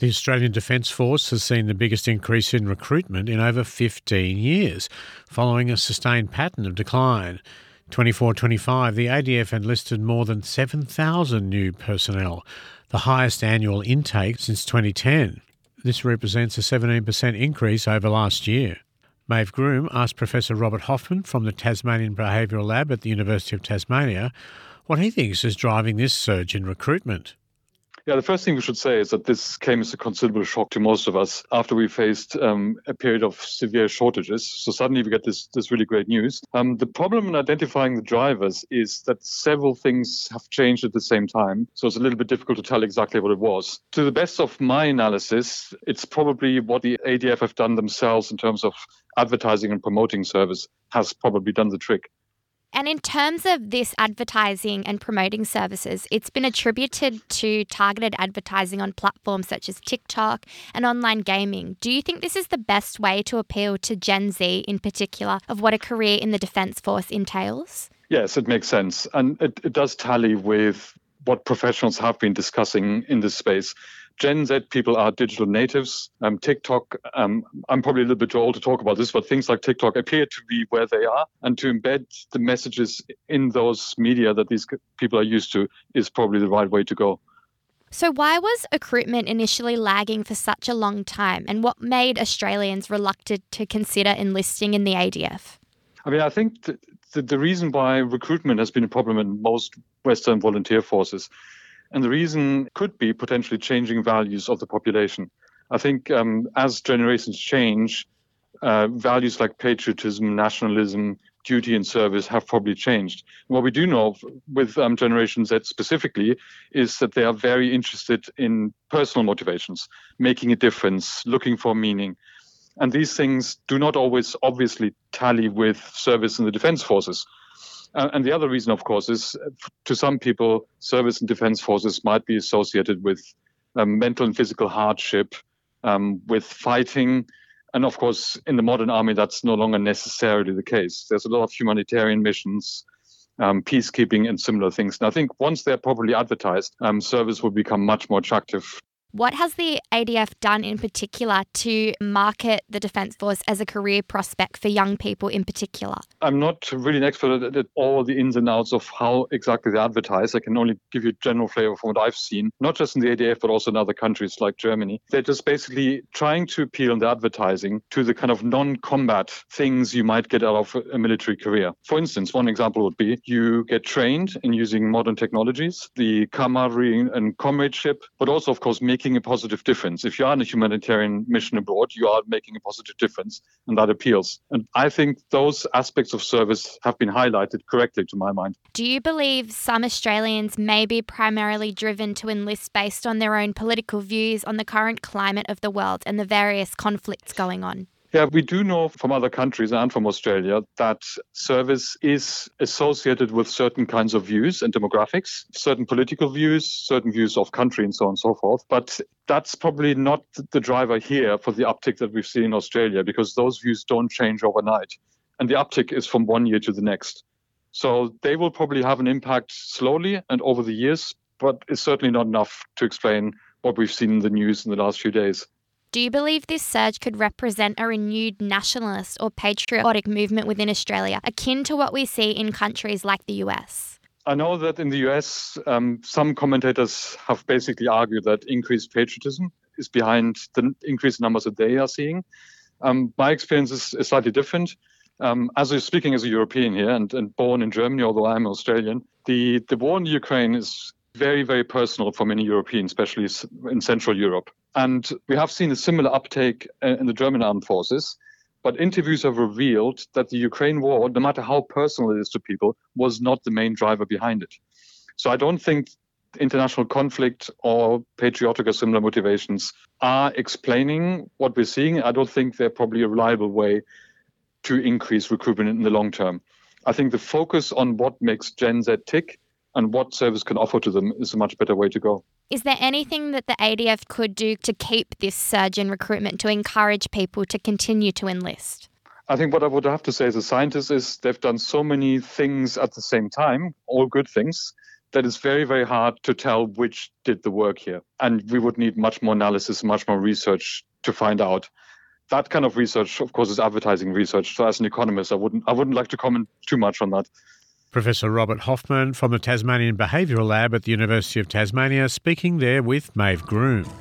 The Australian Defence Force has seen the biggest increase in recruitment in over 15 years, following a sustained pattern of decline. 24-25, the ADF enlisted more than 7,000 new personnel, the highest annual intake since 2010. This represents a 17% increase over last year. Maeve Groom asked Professor Robert Hoffman from the Tasmanian Behavioural Lab at the University of Tasmania what he thinks is driving this surge in recruitment. Yeah, the first thing we should say is that this came as a considerable shock to most of us after we faced a period of severe shortages. So suddenly we get this really great news. The problem in identifying the drivers is that several things have changed at the same time. So it's a little bit difficult to tell exactly what it was. To the best of my analysis, it's probably what the ADF have done themselves in terms of advertising and promoting service has probably done the trick. And in terms of this advertising and promoting services, it's been attributed to targeted advertising on platforms such as TikTok and online gaming. Do you think this is the best way to appeal to Gen Z in particular of what a career in the Defence Force entails? Yes, it makes sense. And it does tally with what professionals have been discussing in this space. Gen Z people are digital natives. TikTok, I'm probably a little bit too old to talk about this, but things like TikTok appear to be where they are. And to embed the messages in those media that these people are used to is probably the right way to go. So why was recruitment initially lagging for such a long time? And what made Australians reluctant to consider enlisting in the ADF? I think the reason why recruitment has been a problem in most Western volunteer forces, and the reason could be potentially changing values of the population. I think as generations change, values like patriotism, nationalism, duty and service have probably changed. What we do know with Generation Z specifically is that they are very interested in personal motivations, making a difference, looking for meaning. And these things do not always obviously tally with service in the defense forces. And the other reason, of course, is to some people, service in defense forces might be associated with mental and physical hardship, with fighting. And of course, in the modern army, that's no longer necessarily the case. There's a lot of humanitarian missions, peacekeeping and similar things. And I think once they're properly advertised, service will become much more attractive. What has the ADF done in particular to market the Defence Force as a career prospect for young people in particular? I'm not really an expert at all the ins and outs of how exactly they advertise. I can only give you a general flavor from what I've seen, not just in the ADF, but also in other countries like Germany. They're just basically trying to appeal in the advertising to the kind of non-combat things you might get out of a military career. For instance, one example would be you get trained in using modern technologies, the camaraderie and comradeship, but also, of course, making a positive difference. If you are on a humanitarian mission abroad, you are making a positive difference, and that appeals. And I think those aspects of service have been highlighted correctly to my mind. Do you believe some Australians may be primarily driven to enlist based on their own political views on the current climate of the world and the various conflicts going on? Yeah, we do know from other countries and from Australia that service is associated with certain kinds of views and demographics, certain political views, certain views of country and so on and so forth. But that's probably not the driver here for the uptick that we've seen in Australia, because those views don't change overnight. And the uptick is from one year to the next. So they will probably have an impact slowly and over the years, but it's certainly not enough to explain what we've seen in the news in the last few days. Do you believe this surge could represent a renewed nationalist or patriotic movement within Australia, akin to what we see in countries like the US? I know that in the US, some commentators have basically argued that increased patriotism is behind the increased numbers that they are seeing. My experience is slightly different. As you're speaking as a European here and born in Germany, although I'm Australian, the war in Ukraine is very, very personal for many Europeans, especially in Central Europe. And we have seen a similar uptake in the German armed forces. But interviews have revealed that the Ukraine war, no matter how personal it is to people, was not the main driver behind it. So I don't think international conflict or patriotic or similar motivations are explaining what we're seeing. I don't think they're probably a reliable way to increase recruitment in the long term. I think the focus on what makes Gen Z tick and what service can offer to them is a much better way to go. Is there anything that the ADF could do to keep this surge in recruitment, to encourage people to continue to enlist? I think what I would have to say as a scientist is they've done so many things at the same time, all good things, that it's very, very hard to tell which did the work here. And we would need much more analysis, much more research to find out. That kind of research, of course, is advertising research. So as an economist, I wouldn't like to comment too much on that. Professor Robert Hoffman from the Tasmanian Behavioural Lab at the University of Tasmania, speaking there with Maeve Groom.